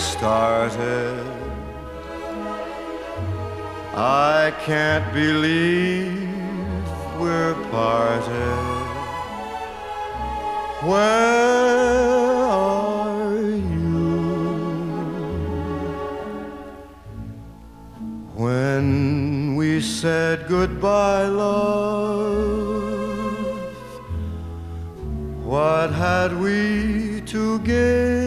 started. I can't believe we're parted. Where are you? When we said goodbye, love, what had we to gain?